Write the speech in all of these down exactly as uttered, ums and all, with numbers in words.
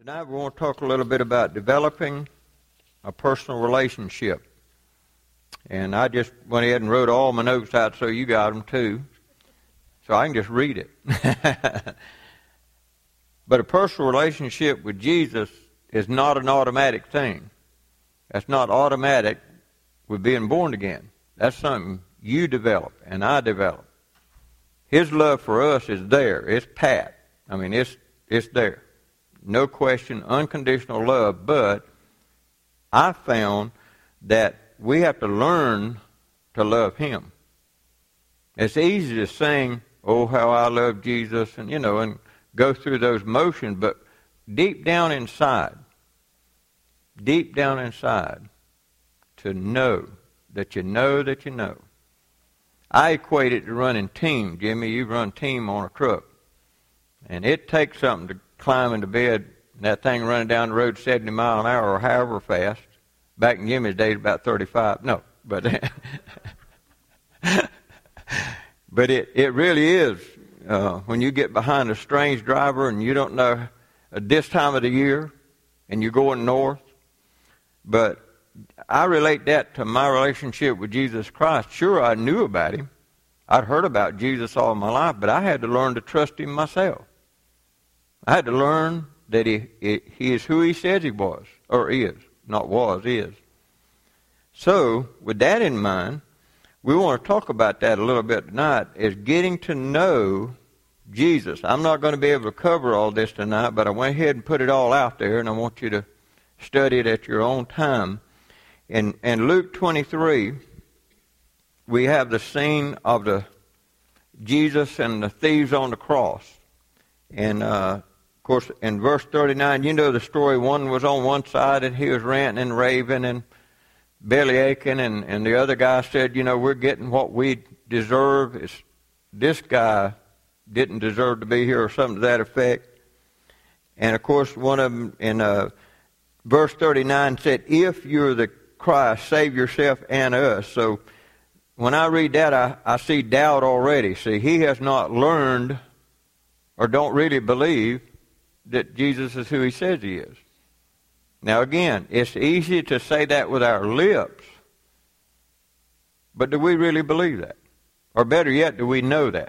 Tonight we want to talk a little bit about developing a personal relationship. And I just went ahead and wrote all my notes out so you got them too. So I can just read it. But a personal relationship with Jesus is not an automatic thing. That's not automatic with being born again. That's something you develop and I develop. His love for us is there. It's pat. I mean, it's it's there. No question, unconditional love. But I found that we have to learn to love Him. It's easy to sing, "Oh, how I love Jesus," and, you know, and go through those motions, but deep down inside, deep down inside, to know that you know that you know. I equate it to running team. Jimmy, you run team on a truck. And it takes something to climb into bed, and that thing running down the road seventy miles an hour or however fast. Back in Jimmy's days, about thirty-five. No, but but it, it really is. Uh, when you get behind a strange driver and you don't know uh, this time of the year and you're going north. But I relate that to my relationship with Jesus Christ. Sure, I knew about Him. I'd heard about Jesus all my life, but I had to learn to trust Him myself. I had to learn that He, he is who He says He was, or is. Not was, is. So, with that in mind, we want to talk about that a little bit tonight, is getting to know Jesus. I'm not going to be able to cover all this tonight, but I went ahead and put it all out there, and I want you to study it at your own time. In, in Luke twenty-three, we have the scene of the Jesus and the thieves on the cross. And, uh, of course, in verse thirty-nine, you know the story. One was on one side, and he was ranting and raving and belly aching, and, and the other guy said, you know, we're getting what we deserve. It's, this guy didn't deserve to be here, or something to that effect. And, of course, one of them in uh, verse thirty-nine said, if you're the Christ, save yourself and us. So when I read that, I, I see doubt already. See, he has not learned or don't really believe that Jesus is who He says He is. Now again, it's easy to say that with our lips, but do we really believe that? Or better yet, do we know that?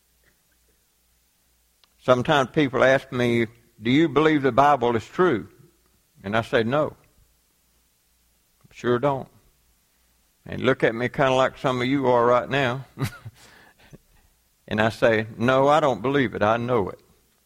Sometimes people ask me, do you believe the Bible is true? And I say, no. Sure don't. And look at me kind of like some of you are right now. And I say, no, I don't believe it. I know it.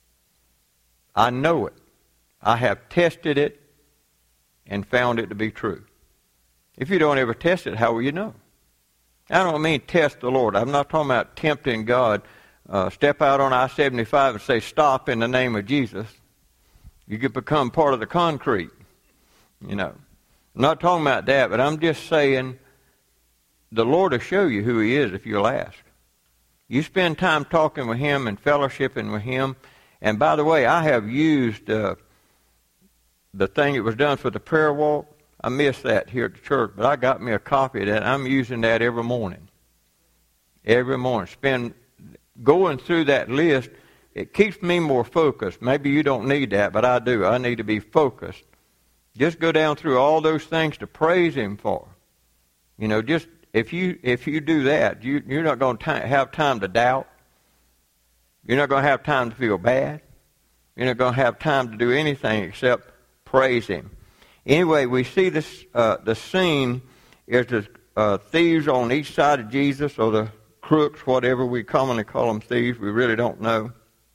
I know it. I have tested it and found it to be true. If you don't ever test it, how will you know? I don't mean test the Lord. I'm not talking about tempting God. Uh, step out on I seventy-five and say, stop in the name of Jesus. You could become part of the concrete. You know. I'm not talking about that, but I'm just saying the Lord will show you who He is if you'll ask. You spend time talking with Him and fellowshipping with Him. And by the way, I have used uh, the thing that was done for the prayer walk. I missed that here at the church, but I got me a copy of that. I'm using that every morning. Every morning. Spend going through that list. It keeps me more focused. Maybe you don't need that, but I do. I need to be focused. Just go down through all those things to praise Him for. You know, just if you if you do that, you, you're not going to have time to doubt. You're not going to have time to feel bad. You're not going to have time to do anything except praise Him. Anyway, we see this. Uh, the scene is the uh, thieves on each side of Jesus, or the crooks, whatever we commonly call them, thieves. We really don't know.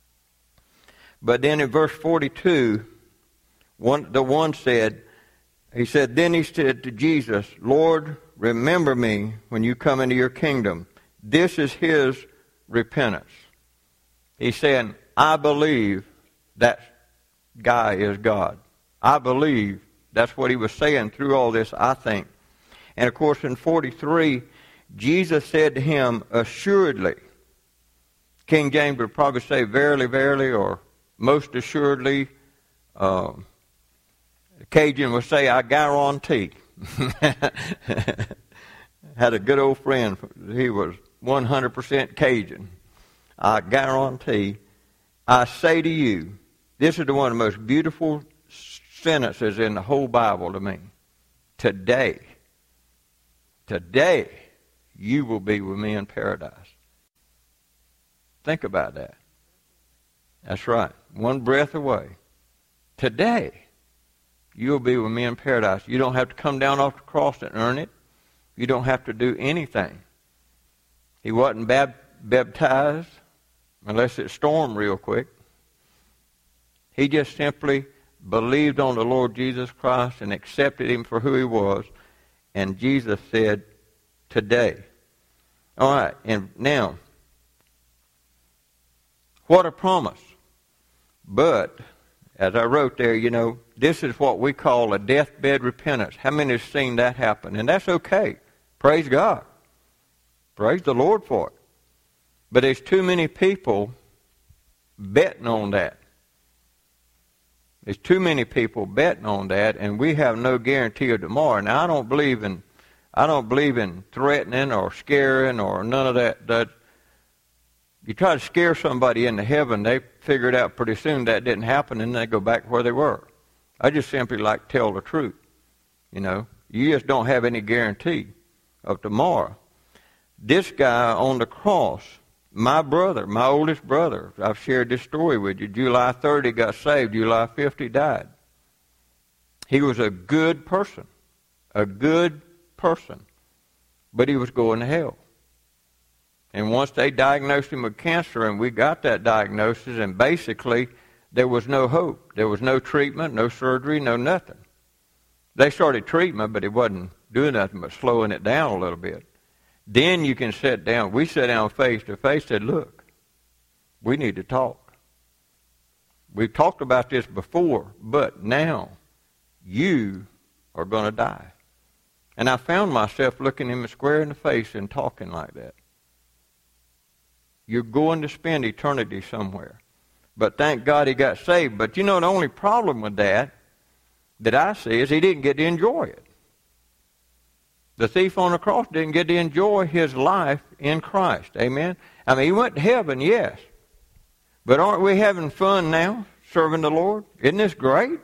But then in verse forty-two, one, the one said, he said, then he said to Jesus, Lord, remember me when you come into your kingdom. This is his repentance. He's saying, I believe that guy is God. I believe that's what he was saying through all this, I think. And of course in forty-three, Jesus said to him, assuredly. King James would probably say verily, verily, or most assuredly. Uh, Cajun would say, I guarantee. Had a good old friend. He was one hundred percent Cajun. I guarantee, I say to you, this is the one of the most beautiful sentences in the whole Bible to me. Today, today, you will be with me in paradise. Think about that. That's right. One breath away. Today, you'll be with me in paradise. You don't have to come down off the cross and earn it. You don't have to do anything. He wasn't bab- baptized unless it stormed real quick. He just simply believed on the Lord Jesus Christ and accepted him for who he was. And Jesus said, today. All right, and now, what a promise. But, as I wrote there, you know, this is what we call a deathbed repentance. How many have seen that happen? And that's okay. Praise God. Praise the Lord for it. But there's too many people betting on that. There's too many people betting on that, and we have no guarantee of tomorrow. Now, I don't believe in, I don't believe in threatening or scaring or none of that. That you try to scare somebody into heaven, they figure it out pretty soon that didn't happen, and they go back where they were. I just simply like to tell the truth. You know, you just don't have any guarantee of tomorrow. This guy on the cross, my brother, my oldest brother, I've shared this story with you. July thirtieth got saved. July fifteenth died. He was a good person, a good person, but he was going to hell. And once they diagnosed him with cancer, and we got that diagnosis, and basically there was no hope. There was no treatment, no surgery, no nothing. They started treatment, but it wasn't doing nothing but slowing it down a little bit. Then you can sit down. We sat down face to face and said, look, we need to talk. We've talked about this before, but now you are going to die. And I found myself looking him square in the face and talking like that. You're going to spend eternity somewhere. But thank God he got saved. But you know, the only problem with that, that I see, is he didn't get to enjoy it. The thief on the cross didn't get to enjoy his life in Christ. Amen? I mean, he went to heaven, yes. But aren't we having fun now, serving the Lord? Isn't this great?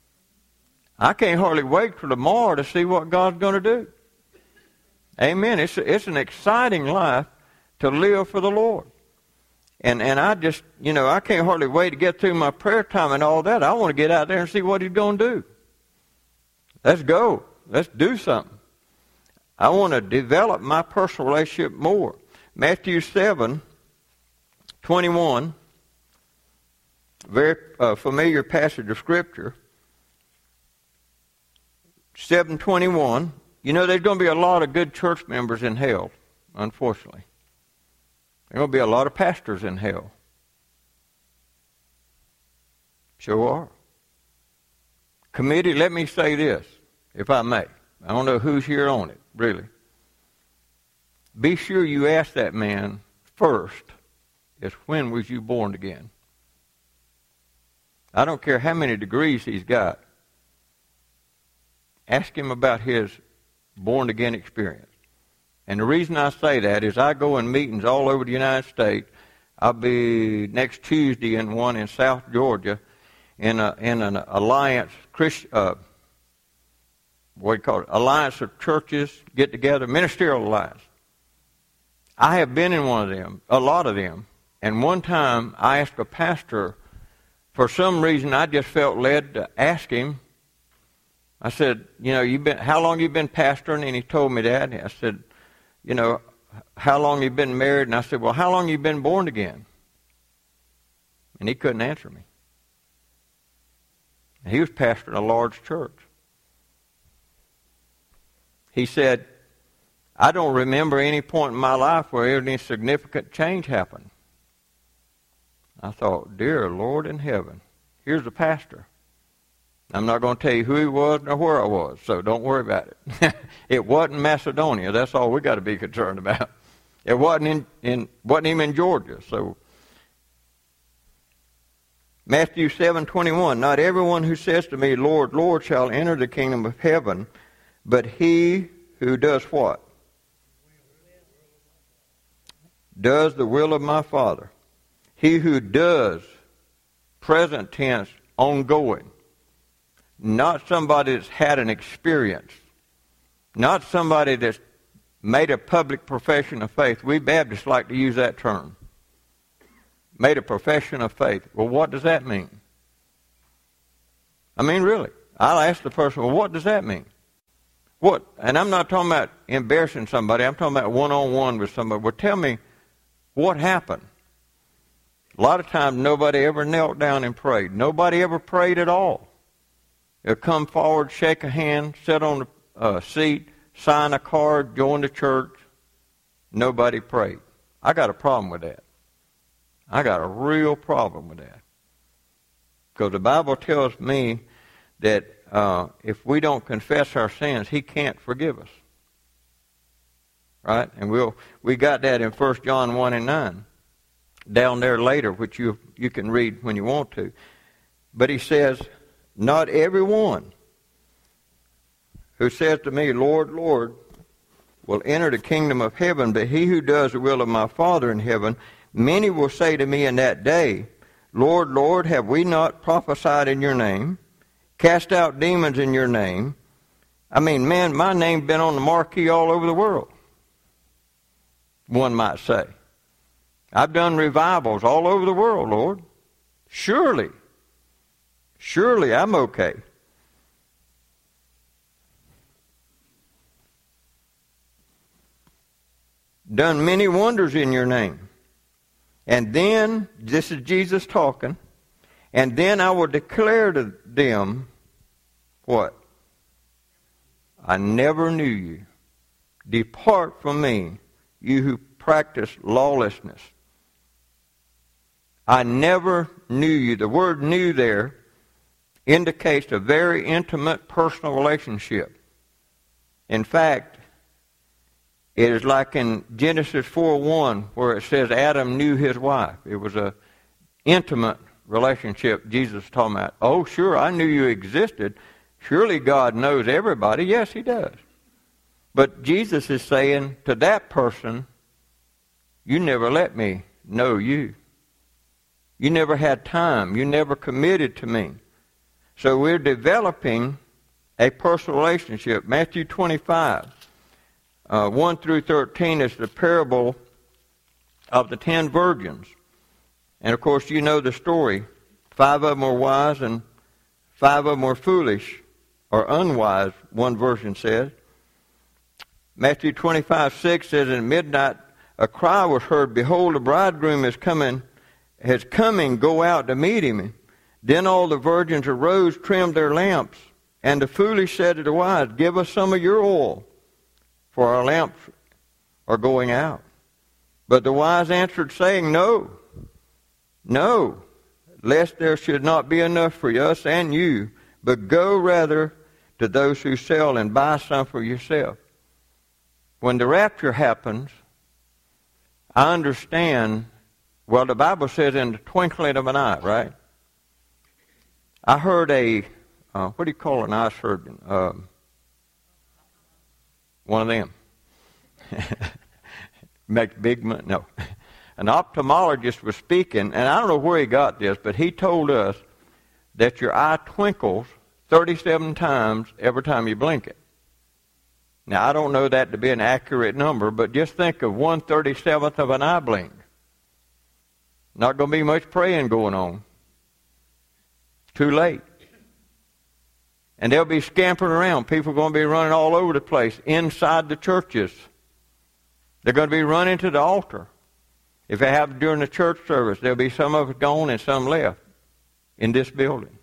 I can't hardly wait for tomorrow to see what God's going to do. Amen. It's, it's an exciting life to live for the Lord. And and I just, you know, I can't hardly wait to get through my prayer time and all that. I want to get out there and see what he's going to do. Let's go. Let's do something. I want to develop my personal relationship more. Matthew seven twenty-one, very uh, familiar passage of Scripture. seven twenty-one. You know, there's going to be a lot of good church members in hell, unfortunately. There are going to be a lot of pastors in hell. Sure are. Committee, let me say this, if I may. I don't know who's here on it, really. Be sure you ask that man first, is when was you born again? I don't care how many degrees he's got. Ask him about his born-again experience. And the reason I say that is I go in meetings all over the United States. I'll be next Tuesday in one in South Georgia in a, in an alliance, Christ, uh, what do you call it, alliance of churches get together, ministerial alliance. I have been in one of them, a lot of them. And one time I asked a pastor, for some reason I just felt led to ask him. I said, you know, you've been, how long you been pastoring? And he told me that. I said, you know, how long you been married? And I said, well, how long you been born again? And he couldn't answer me. He was pastoring a large church. He said, I don't remember any point in my life where any significant change happened. I thought, dear Lord in heaven, here's the pastor. I'm not going to tell you who he was nor where I was, so don't worry about it. It wasn't Macedonia. That's all we got to be concerned about. It wasn't in, in wasn't even in Georgia. So Matthew seven twenty-one. Not everyone who says to me, Lord, Lord, shall enter the kingdom of heaven, but he who does what? Does the will of my Father. He who does, present tense, ongoing. not somebody that's had an experience, not somebody that's made a public profession of faith. We Baptists like to use that term. Made a profession of faith. Well, what does that mean? I mean, really. I'll ask the person, well, what does that mean? What? And I'm not talking about embarrassing somebody. I'm talking about one-on-one with somebody. Well, tell me what happened. A lot of times nobody ever knelt down and prayed. Nobody ever prayed at all. They'll come forward, shake a hand, sit on the uh, seat, sign a card, join the church. Nobody prayed. I got a problem with that. I got a real problem with that. Because the Bible tells me that uh, if we don't confess our sins, He can't forgive us. Right? And we'll we got that in First John one and nine. Down there later, which you you can read when you want to. But he says, not everyone who says to me, Lord, Lord, will enter the kingdom of heaven, but he who does the will of my Father in heaven. Many will say to me in that day, Lord, Lord, have we not prophesied in your name, cast out demons in your name? I mean, man, my name's been on the marquee all over the world, one might say. I've done revivals all over the world, Lord. Surely, surely I'm okay. Done many wonders in your name. And then, this is Jesus talking, and then I will declare to them, what? I never knew you. Depart from me, you who practice lawlessness. I never knew you. The word knew there indicates a very intimate personal relationship. In fact, it is like in Genesis four one where it says Adam knew his wife. It was an intimate relationship Jesus is talking about. Oh, sure, I knew you existed. Surely God knows everybody. Yes, He does. But Jesus is saying to that person, you never let me know you. You never had time. You never committed to me. So we're developing a personal relationship. Matthew twenty-five. Uh, one through thirteen is the parable of the ten virgins. And of course, you know the story. Five of them were wise and five of them were foolish or unwise, one version says. Matthew twenty-five six says, at midnight a cry was heard, behold, the bridegroom is coming, is coming, go out to meet him. Then all the virgins arose, trimmed their lamps. And the foolish said to the wise, give us some of your oil, for our lamps are going out. But the wise answered, saying, No, no, lest there should not be enough for us and you, but go rather to those who sell and buy some for yourself. When the rapture happens, I understand, well, the Bible says in the twinkling of an eye, right? I heard a, uh, what do you call an eye surgeon? Um, One of them. Makes big money. No. An ophthalmologist was speaking, and I don't know where he got this, but he told us that your eye twinkles thirty-seven times every time you blink it. Now, I don't know that to be an accurate number, but just think of one thirty-seventh of an eye blink. Not going to be much praying going on. Too late. And they'll be scampering around. People are going to be running all over the place, inside the churches. They're going to be running to the altar. If it happens during the church service, there'll be some of us gone and some left in this building.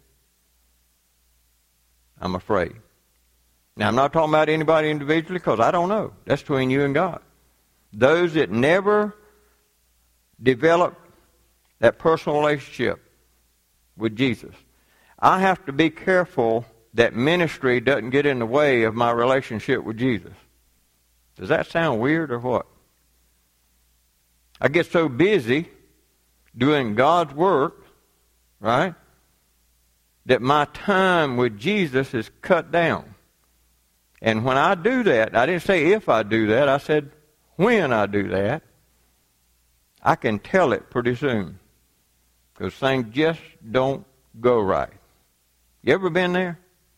I'm afraid. Now, I'm not talking about anybody individually because I don't know. That's between you and God. Those that never develop that personal relationship with Jesus. I have to be careful that ministry doesn't get in the way of my relationship with Jesus. Does that sound weird or what? I get so busy doing God's work, right, that my time with Jesus is cut down. And when I do that, I didn't say if I do that, I said when I do that, I can tell it pretty soon. Because things just don't go right. You ever been there?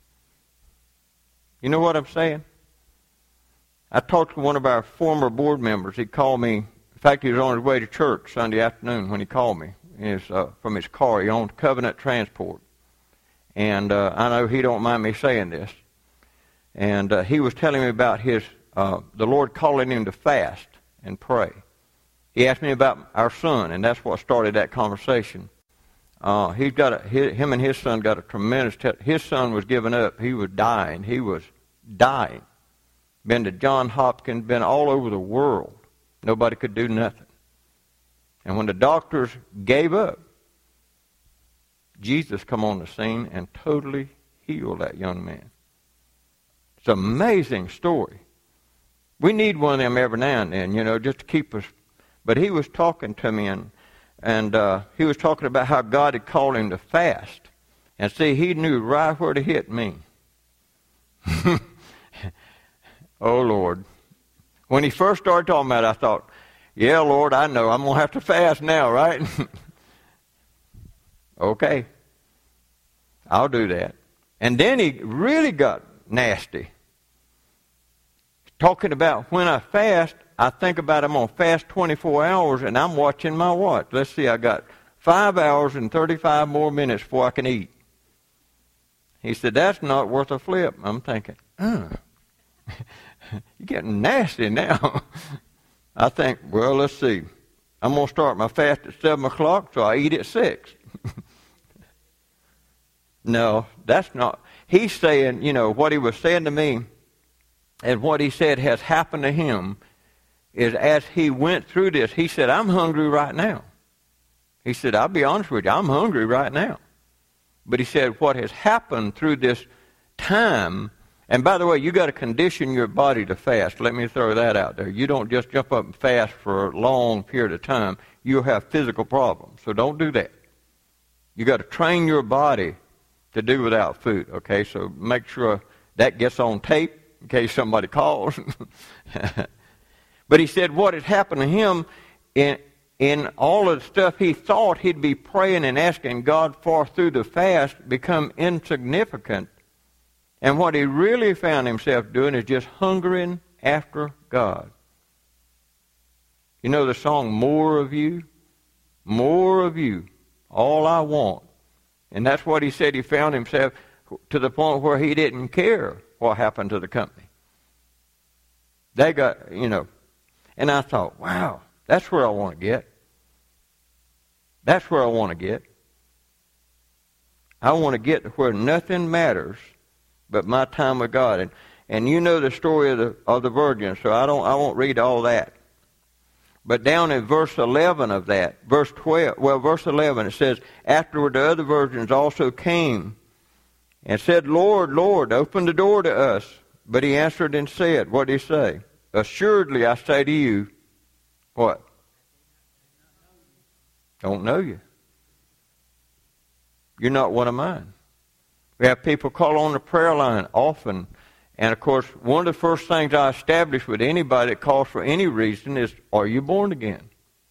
You know what I'm saying? I talked to one of our former board members. He called me. In fact, he was on his way to church Sunday afternoon when he called me his, uh, from his car. He owned Covenant Transport. And uh, I know he don't mind me saying this. And uh, he was telling me about his uh, the Lord calling him to fast and pray. He asked me about our son, and that's what started that conversation. Uh, he's got a, his, him and his son got a tremendous. Te- his son was giving up. He was dying. He was dying. Been to Johns Hopkins. Been all over the world. Nobody could do nothing. And when the doctors gave up, Jesus come on the scene and totally healed that young man. It's an amazing story. We need one of them every now and then, you know, just to keep us. But he was talking to me, and and uh, he was talking about how God had called him to fast. And see, he knew right where to hit me. Oh, Lord. When he first started talking about it, I thought, yeah, Lord, I know. I'm going to have to fast now, right? Okay. I'll do that. And then he really got nasty. Talking about when I fast, I think about I'm going to fast twenty-four hours, and I'm watching my watch. Let's see, I got five hours and thirty-five more minutes before I can eat. He said, that's not worth a flip. I'm thinking, oh, you're getting nasty now. I think, well, let's see. I'm going to start my fast at seven o'clock, so I eat at six. No, that's not. He's saying, you know, what he was saying to me and what he said has happened to him is as he went through this, he said, I'm hungry right now. He said, I'll be honest with you, I'm hungry right now. But he said, what has happened through this time, and by the way, you got to condition your body to fast. Let me throw that out there. You don't just jump up and fast for a long period of time. You'll have physical problems, so don't do that. You got to train your body to do without food, okay? So make sure that gets on tape in case somebody calls. But he said what had happened to him in, in all of the stuff he thought he'd be praying and asking God for through the fast become insignificant. And what he really found himself doing is just hungering after God. You know the song, More of You? More of You, all I want. And that's what he said he found himself to the point where he didn't care what happened to the company. They got, you know, and I thought, wow, that's where I want to get. That's where I want to get. I want to get to where nothing matters but my time with God. And and you know the story of the of the virgin, so I don't I won't read all that. But down in verse eleven of that, verse twelve, well, verse eleven, it says, afterward the other virgins also came and said, Lord, Lord, open the door to us. But he answered and said, what did he say? Assuredly, I say to you, what? Don't know you. You're not one of mine. We have people call on the prayer line often. And, of course, one of the first things I establish with anybody that calls for any reason is, are you born again?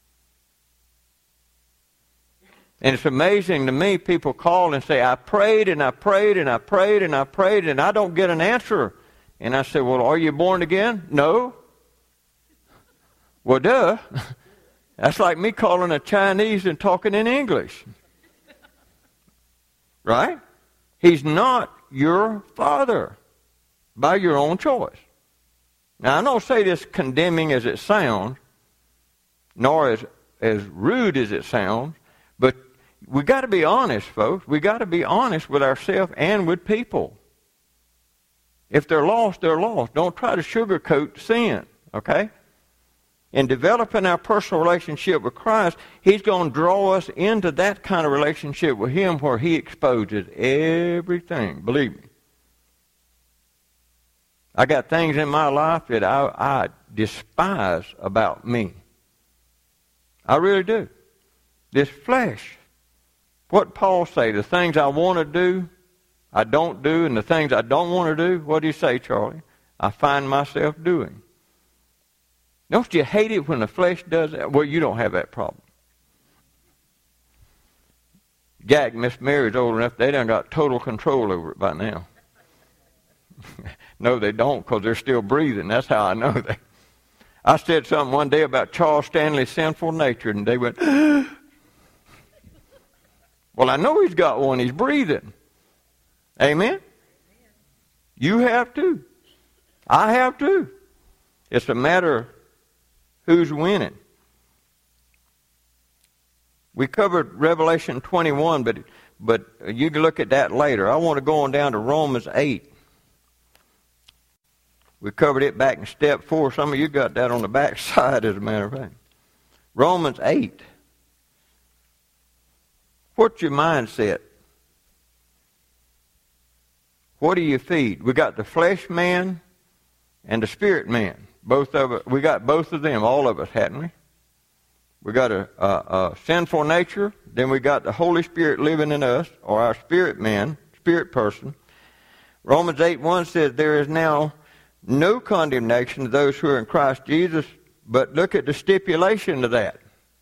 And it's amazing to me, people call and say, I prayed and I prayed and I prayed and I prayed and I don't get an answer. And I say, well, are you born again? No. Well, duh. That's like me calling a Chinese and talking in English. Right? He's not your father by your own choice. Now, I don't say this condemning as it sounds, nor as, as rude as it sounds, but we got to be honest, folks. We got to be honest with ourselves and with people. If they're lost, they're lost. Don't try to sugarcoat sin, okay? In developing our personal relationship with Christ, He's going to draw us into that kind of relationship with Him where He exposes everything. Believe me. I got things in my life that I, I despise about me. I really do. This flesh. What Paul say? The things I want to do, I don't do, and the things I don't want to do, what do you say, Charlie? I find myself doing. Don't you hate it when the flesh does that? Well, you don't have that problem. Jack and Miss Mary's old enough, they done got total control over it by now. No, they don't, because they're still breathing. That's how I know that. I said something one day about Charles Stanley's sinful nature, and they went, well, I know he's got one. He's breathing. Amen? You have to. I have to. It's a matter of who's winning. We covered Revelation twenty-one, but but you can look at that later. I want to go on down to Romans eight. We covered it back in step four. Some of you got that on the back side, as a matter of fact. Romans eight. What's your mindset? What do you feed? We got the flesh man and the spirit man. Both of it. We got both of them, all of us, hadn't we? We got a, a, a sinful nature. Then we got the Holy Spirit living in us, or our spirit man, spirit person. Romans eight one says, there is now no condemnation to those who are in Christ Jesus, but look at the stipulation of that.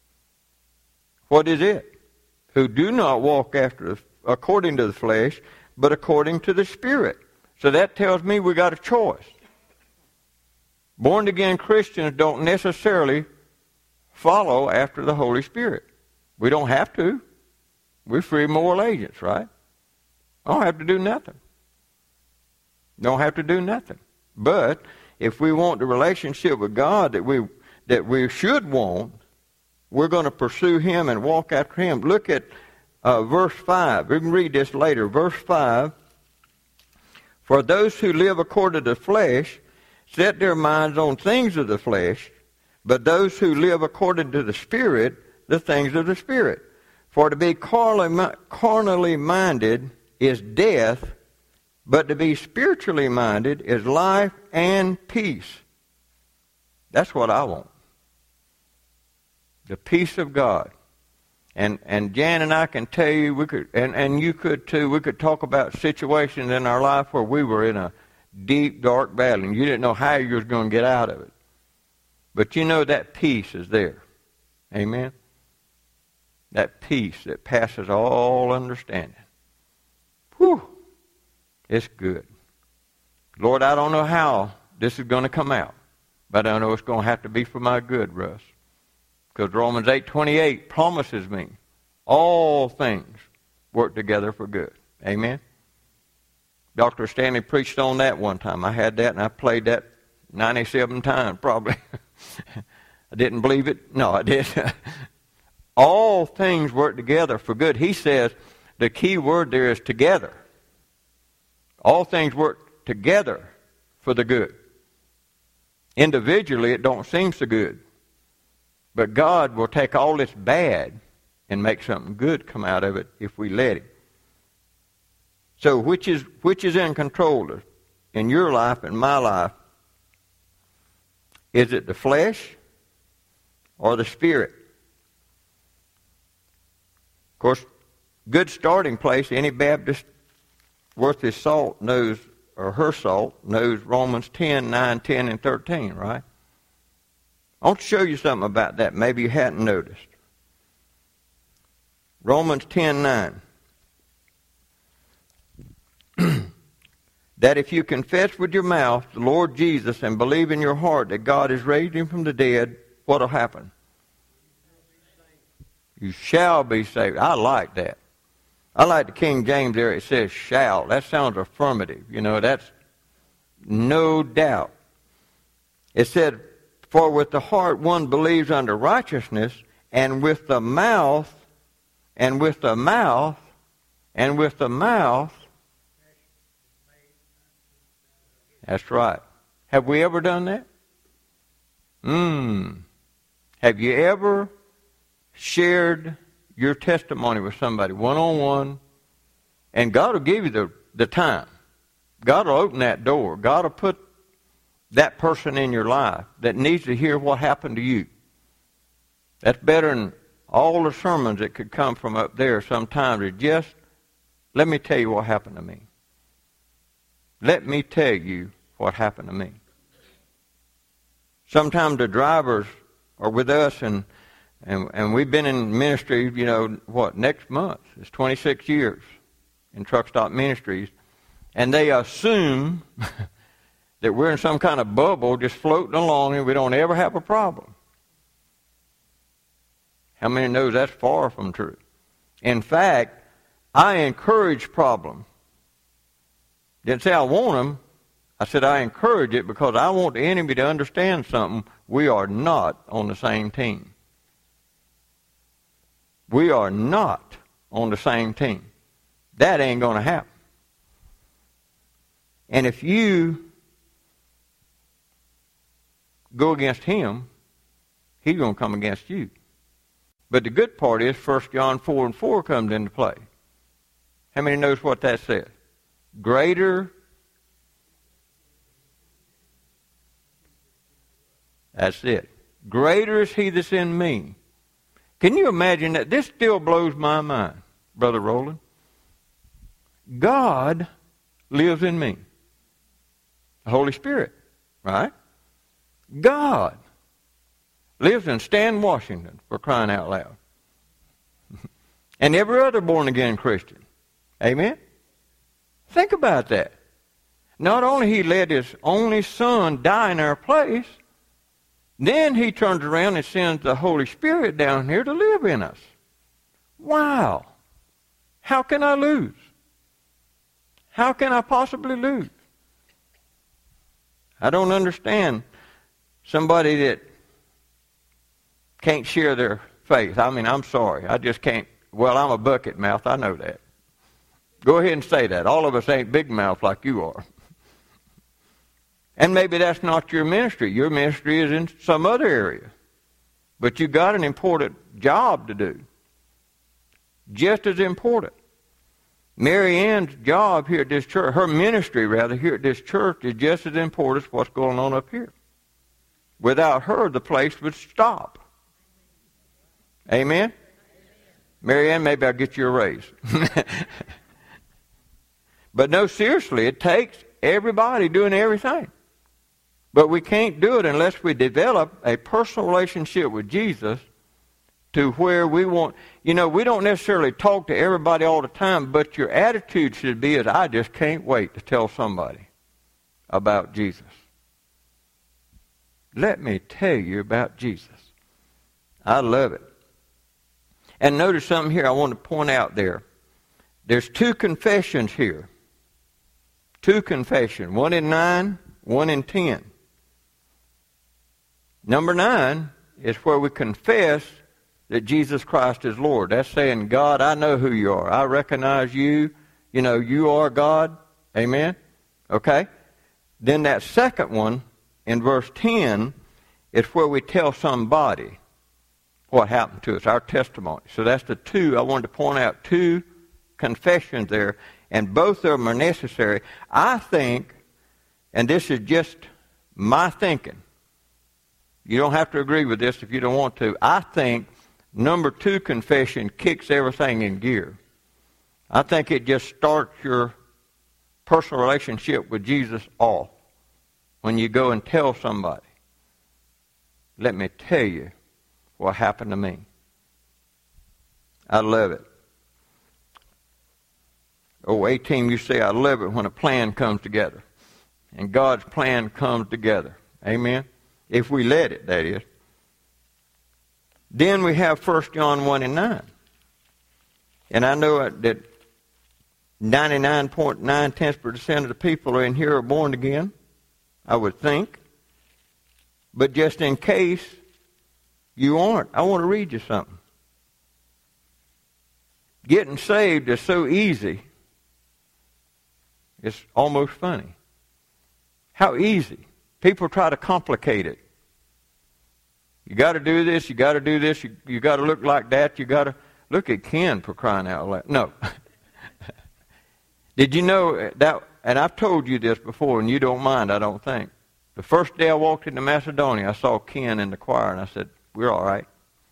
What is it? Who do not walk after according to the flesh, but according to the Spirit. So that tells me we got a choice. Born-again Christians don't necessarily follow after the Holy Spirit. We don't have to. We're free moral agents, right? I don't have to do nothing. Don't have to do nothing. But if we want the relationship with God that we that we should want, we're going to pursue Him and walk after Him. Look at uh, verse five. We can read this later. Verse five. For those who live according to the flesh set their minds on things of the flesh, but those who live according to the Spirit, the things of the Spirit. For to be carnally, carnally minded is death, but to be spiritually minded is life and peace. That's what I want. The peace of God. And and Jan and I can tell you, we could, and, and you could too, we could talk about situations in our life where we were in a deep, dark battle, and you didn't know how you was going to get out of it. But you know that peace is there. Amen? That peace that passes all understanding. Whew. It's good. Lord, I don't know how this is going to come out, but I know it's going to have to be for my good, Russ. Because Romans eight twenty-eight promises me all things work together for good. Amen? Doctor Stanley preached on that one time. I had that, and I played that ninety-seven times probably. I didn't believe it. No, I did. All things work together for good. He says the key word there is together. All things work together for the good. Individually, it don't seem so good. But God will take all this bad and make something good come out of it if we let Him. So which is which is in control in your life and my life? Is it the flesh or the Spirit? Of course, good starting place, any Baptist worth his salt knows, or her salt, knows Romans ten, nine, ten, and thirteen, right? I want to show you something about that. Maybe you hadn't noticed. Romans ten, nine. That if you confess with your mouth the Lord Jesus and believe in your heart that God has raised Him from the dead, what will happen? You shall be saved. I like that. I like the King James there. It says shall. That sounds affirmative. You know, that's no doubt. It said, for with the heart one believes unto righteousness, and with the mouth, and with the mouth, and with the mouth. That's right. Have we ever done that? Hmm. Have you ever shared your testimony with somebody one-on-one? And God will give you the, the time. God will open that door. God will put that person in your life that needs to hear what happened to you. That's better than all the sermons that could come from up there sometimes. It's just, let me tell you what happened to me. Let me tell you what happened to me. Sometimes the drivers are with us, and and and we've been in ministry, you know, what, next month? It's twenty-six years in Truck Stop Ministries. And they assume that we're in some kind of bubble just floating along and we don't ever have a problem. How many knows that's far from true? In fact, I encourage problems. Didn't say I want them. I said I encourage it because I want the enemy to understand something. We are not on the same team. We are not on the same team. That ain't going to happen. And if you go against him, he's going to come against you. But the good part is First John four and four comes into play. How many knows what that says? Greater. That's it. Greater is he that's in me. Can you imagine that? This still blows my mind, Brother Roland. God lives in me. The Holy Spirit, right? God lives in Stan Washington, for crying out loud. And every other born-again Christian. Amen? Think about that. Not only he let his only son die in our place, then he turns around and sends the Holy Spirit down here to live in us. Wow. How can I lose? How can I possibly lose? I don't understand somebody that can't share their faith. I mean, I'm sorry. I just can't. Well, I'm a bucket mouth. I know that. Go ahead and say that. All of us ain't big mouth like you are. And maybe that's not your ministry. Your ministry is in some other area. But you got an important job to do. Just as important. Mary Ann's job here at this church, her ministry rather, here at this church is just as important as what's going on up here. Without her, the place would stop. Amen? Mary Ann, maybe I'll get you a raise. But no, seriously, it takes everybody doing everything. But we can't do it unless we develop a personal relationship with Jesus to where we want, you know, we don't necessarily talk to everybody all the time, but your attitude should be is, I just can't wait to tell somebody about Jesus. Let me tell you about Jesus. I love it. And notice something here I want to point out there. There's two confessions here. Two confessions. One in nine, one in ten. Number nine is where we confess that Jesus Christ is Lord. That's saying, God, I know who you are. I recognize you. You know, you are God. Amen? Okay? Then that second one, in verse ten, is where we tell somebody what happened to us, our testimony. So that's the two. I wanted to point out two confessions there, and both of them are necessary. I think, and this is just my thinking, you don't have to agree with this if you don't want to, I think number two confession kicks everything in gear. I think it just starts your personal relationship with Jesus off when you go and tell somebody, let me tell you what happened to me. I love it. Oh, eighteen, you say, I love it when a plan comes together. And God's plan comes together. Amen? If we let it, that is. Then we have First John one and nine. And I know that ninety-nine point nine percent of the people in here are born again, I would think. But just in case you aren't, I want to read you something. Getting saved is so easy, it's almost funny. How easy. People try to complicate it. You got to do this, you got to do this, you, you got to look like that, you got to look at Ken, for crying out loud. No. Did you know that, and I've told you this before, and you don't mind, I don't think. The first day I walked into Macedonia, I saw Ken in the choir, and I said, we're all right.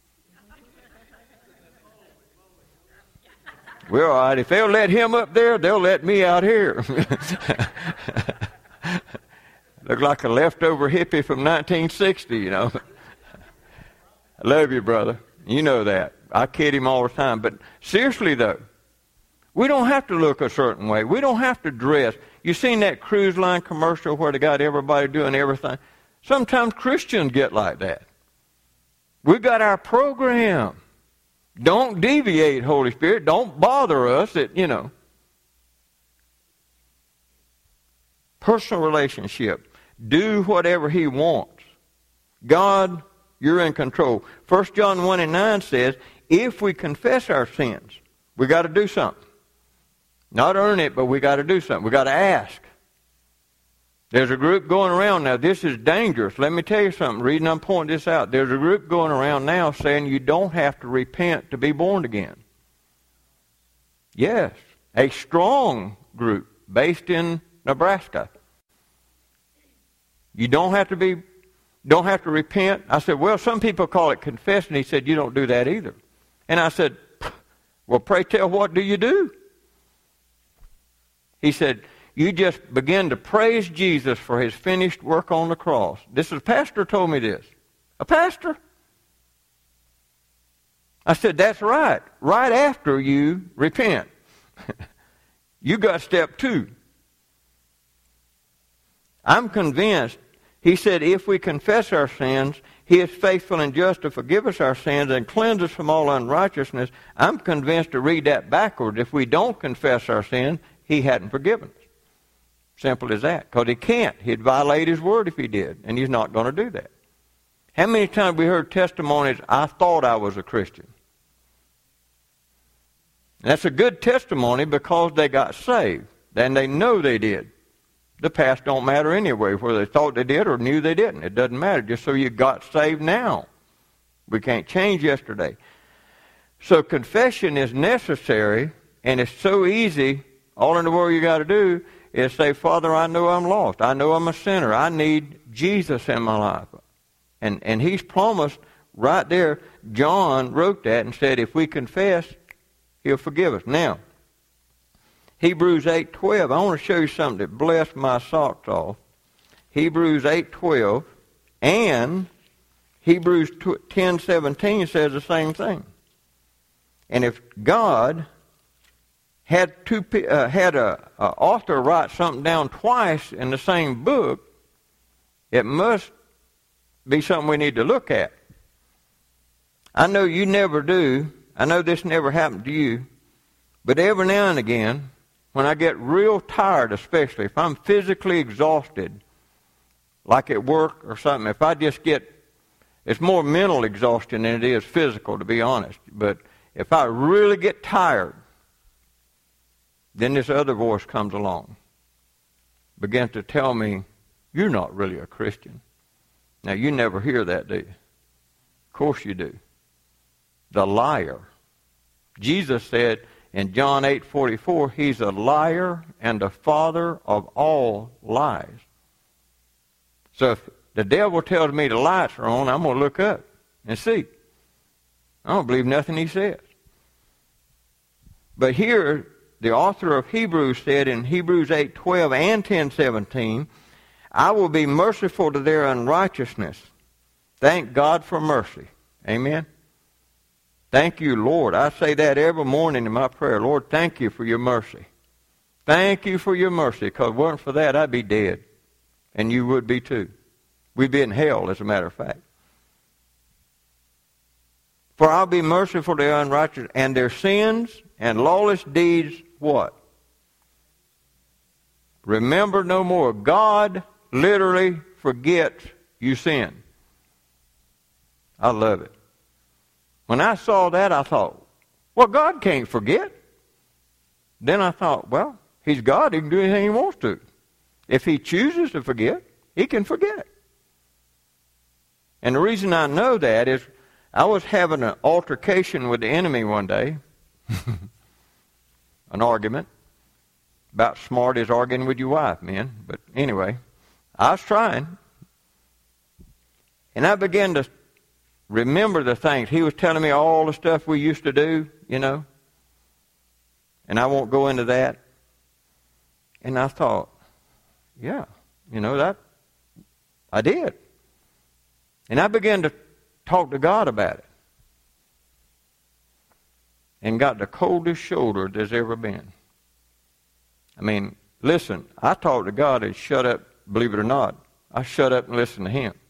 We're all right. If they'll let him up there, they'll let me out here. Look like a leftover hippie from nineteen sixty, you know. I love you, brother. You know that. I kid him all the time. But seriously, though, We don't have to look a certain way. We don't have to dress. You seen that cruise line commercial where they got everybody doing everything? Sometimes Christians get like that. We got our program. Don't deviate, Holy Spirit. Don't bother us. It, you know. Personal relationship. Do whatever He wants. God, you're in control. First John one and nine says, if we confess our sins, we got to do something. Not earn it, but we got to do something. We got to ask. There's a group going around now. This is dangerous. Let me tell you something. Reading, I'm pointing this out. There's a group going around now saying you don't have to repent to be born again. Yes, a strong group based in Nebraska. You don't have to be, don't have to repent. I said, well, some people call it confession. He said, you don't do that either. And I said, well, pray tell, what do you do? He said, you just begin to praise Jesus for His finished work on the cross. This is a pastor told me this. A pastor? I said, that's right. Right after you repent. You got step two. I'm convinced, he said, if we confess our sins, He is faithful and just to forgive us our sins and cleanse us from all unrighteousness. I'm convinced to read that backwards. If we don't confess our sins, He hadn't forgiven us. Simple as that. Because He can't. He'd violate His word if He did. And He's not going to do that. How many times we heard testimonies, I thought I was a Christian? And that's a good testimony because they got saved. And they know they did. The past don't matter anyway, whether they thought they did or knew they didn't. It doesn't matter. Just so you got saved now. We can't change yesterday. So confession is necessary, and it's so easy. All in the world you got to do is say, Father, I know I'm lost. I know I'm a sinner. I need Jesus in my life. And, and He's promised right there. John wrote that and said, if we confess, He'll forgive us. Now, Hebrews eight twelve. I want to show you something that blessed my socks off. Hebrews eight twelve and Hebrews ten seventeen says the same thing. And if God had two uh, had a, a author write something down twice in the same book, it must be something we need to look at. I know you never do. I know this never happened to you, but every now and again, when I get real tired, especially if I'm physically exhausted, like at work or something, if I just get, it's more mental exhaustion than it is physical, to be honest. But if I really get tired, then this other voice comes along, begins to tell me, you're not really a Christian. Now, you never hear that, do you? Of course you do. The liar. Jesus said, in John eight forty-four, he's a liar and the father of all lies. So if the devil tells me the lights are on, I'm going to look up and see. I don't believe nothing he says. But here, the author of Hebrews said in Hebrews eight twelve and ten seventeen, I will be merciful to their unrighteousness. Thank God for mercy. Amen. Thank you, Lord. I say that every morning in my prayer. Lord, thank you for your mercy. Thank you for your mercy, because if it weren't for that, I'd be dead. And you would be too. We'd be in hell, as a matter of fact. For I'll be merciful to their unrighteous, and their sins and lawless deeds, what? Remember no more. God literally forgets you sin. I love it. When I saw that, I thought, well, God can't forget. Then I thought, well, He's God. He can do anything He wants to. If He chooses to forget, He can forget. And the reason I know that is I was having an altercation with the enemy one day, an argument, about smart as arguing with your wife, men. But anyway, I was trying. And I began to remember the things. He was telling me all the stuff we used to do, you know. And I won't go into that. And I thought, yeah, you know, that I did. And I began to talk to God about it. and got the coldest shoulder there's ever been. I mean, listen, I talk to God and shut up, believe it or not. I shut up and listen to him.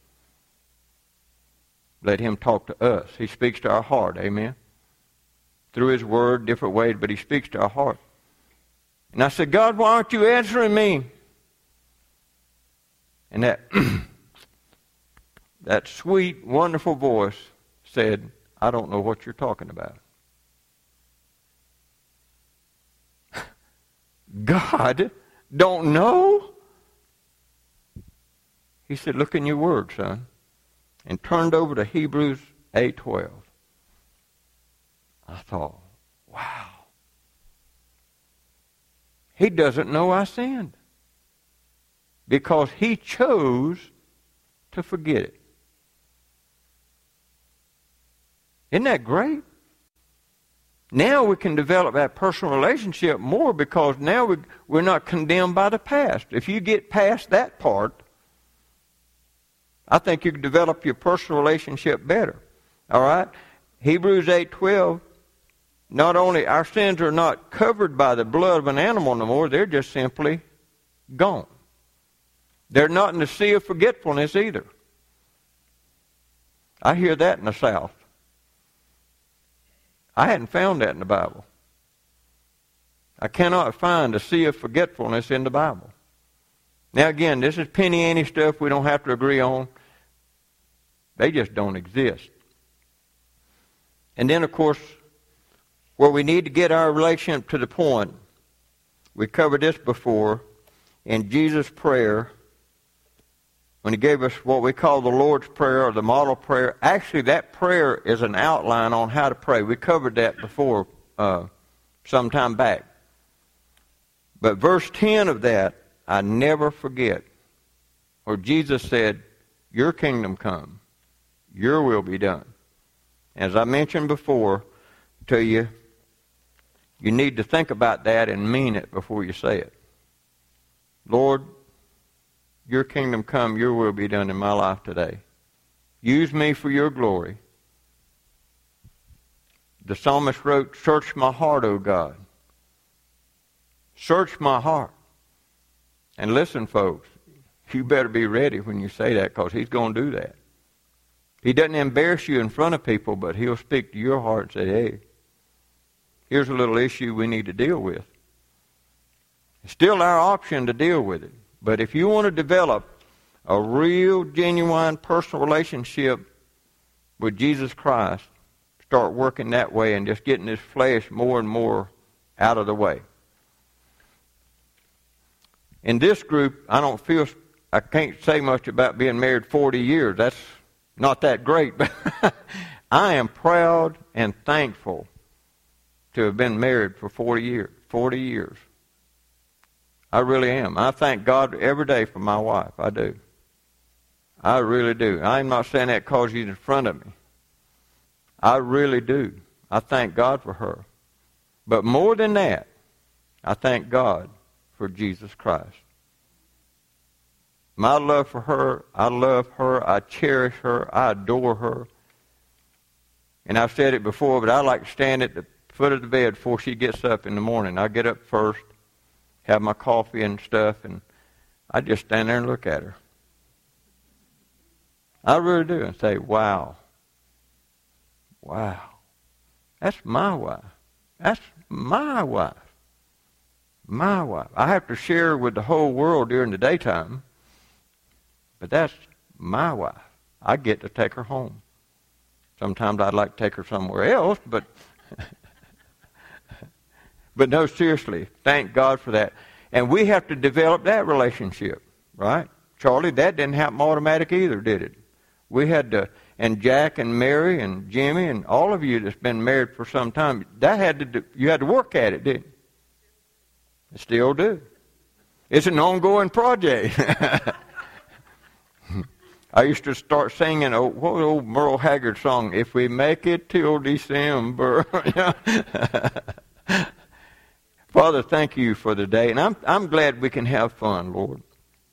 Let him talk to us. He speaks to our heart, amen? Through his word, different ways, but he speaks to our heart. And I said, God, why aren't you answering me? And that, that sweet, wonderful voice said, I don't know what you're talking about. God don't know? He said, look in your word, son. And turned over to Hebrews eight twelve. I thought, wow. He doesn't know I sinned. Because he chose to forget it. Isn't that great? Now we can develop that personal relationship more because now we, we're not condemned by the past. If you get past that part, I think you can develop your personal relationship better. All right? Hebrews eight twelve, not only our sins are not covered by the blood of an animal no more, they're just simply gone. They're not in the sea of forgetfulness either. I hear that in the South. I hadn't found that in the Bible. I cannot find a sea of forgetfulness in the Bible. Now again, this is penny ante stuff we don't have to agree on. They just don't exist. And then, of course, where we need to get our relationship to the point, we covered this before, in Jesus' prayer, when he gave us what we call the Lord's Prayer or the model prayer. Actually, that prayer is an outline on how to pray. We covered that before uh, some time back. But verse ten of that, I never forget, where Jesus said, your kingdom come, your will be done. As I mentioned before to you, you need to think about that and mean it before you say it. Lord, your kingdom come, your will be done in my life today. Use me for your glory. The psalmist wrote, search my heart, O God. Search my heart. And listen, folks, you better be ready when you say that because he's going to do that. He doesn't embarrass you in front of people, but he'll speak to your heart and say, hey, here's a little issue we need to deal with. It's still our option to deal with it. But if you want to develop a real, genuine, personal relationship with Jesus Christ, start working that way and just getting this flesh more and more out of the way. In this group, I don't feel, I can't say much about being married forty years. That's not that great, but I am proud and thankful to have been married for forty years. forty years. I really am. I thank God every day for my wife. I do. I really do. I'm not saying that because she's in front of me. I really do. I thank God for her. But more than that, I thank God for Jesus Christ. My love for her, I love her, I cherish her, I adore her. And I've said it before, but I like to stand at the foot of the bed before she gets up in the morning. I get up first, have my coffee and stuff, and I just stand there and look at her. I really do, and say, wow. Wow. That's my wife. That's my wife. My wife. I have to share with the whole world during the daytime, but that's my wife. I get to take her home. Sometimes I'd like to take her somewhere else, but but no, seriously, thank God for that. And we have to develop that relationship, right? Charlie, that didn't happen automatic either, did it? We had to, and Jack and Mary and Jimmy and all of you that's been married for some time, that had to do, you had to work at it, didn't you? I still do. It's an ongoing project. I used to start singing, oh, what was old Merle Haggard song, If We Make It Till December. Father, thank you for the day. And I'm, I'm glad we can have fun, Lord.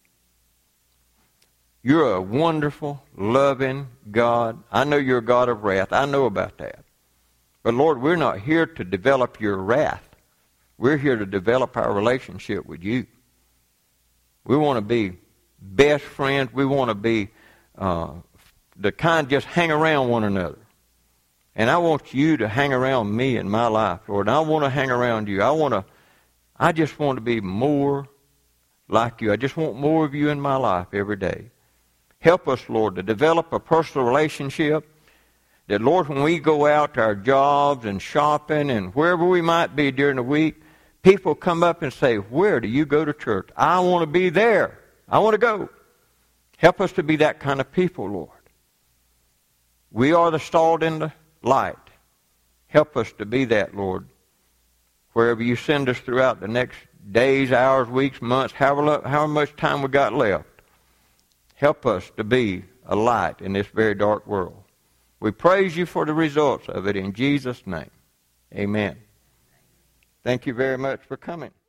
You're a wonderful, loving God. I know you're a God of wrath. I know about that. But Lord, we're not here to develop your wrath. We're here to develop our relationship with you. We want to be best friends. We want to be uh, the kind just hang around one another. And I want you to hang around me in my life, Lord. And I want to hang around you. I want to, I just want to be more like you. I just want more of you in my life every day. Help us, Lord, to develop a personal relationship that, Lord, when we go out to our jobs and shopping and wherever we might be during the week, people come up and say, where do you go to church? I want to be there. I want to go. Help us to be that kind of people, Lord. We are the salt in the light. Help us to be that, Lord. Wherever you send us throughout the next days, hours, weeks, months, however, however much time we got left, help us to be a light in this very dark world. We praise you for the results of it in Jesus' name. Amen. Thank you very much for coming.